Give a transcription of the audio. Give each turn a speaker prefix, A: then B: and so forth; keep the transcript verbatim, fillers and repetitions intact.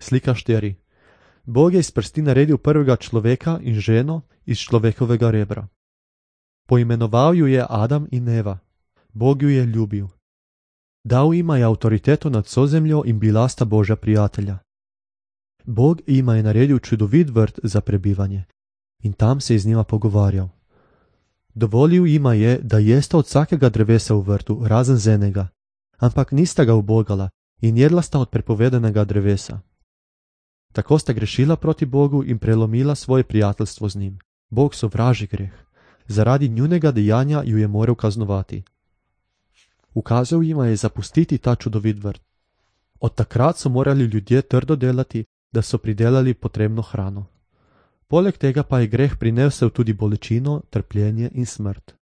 A: Slika štiri. Bog je iz prsti naredil prvega človeka in ženo iz človekovega rebra. Poimenoval ju je Adam in Eva. Bog ju je ljubil. Dal jima je avtoriteto nad vso zemljo in bila sta Božja prijatelja. Bog jima je naredil čudovit vrt za prebivanje in tam se je z njima pogovarjal. Dovolil jima je, da jesta od vsakega drevesa v vrtu, razen z enega, ampak nista ga ubogala in jedla sta od prepovedanega drevesa. Tako sta grešila proti Bogu in prelomila svoje prijateljstvo z njim. Bog sovraži greh. Zaradi njunega dejanja ju je moral kaznovati. Ukazal jima je zapustiti ta čudovit vrt. Od takrat so morali ljudje trdo delati, da so pridelali potrebno hrano. Poleg tega pa je greh prinesel tudi bolečino, trpljenje in smrt.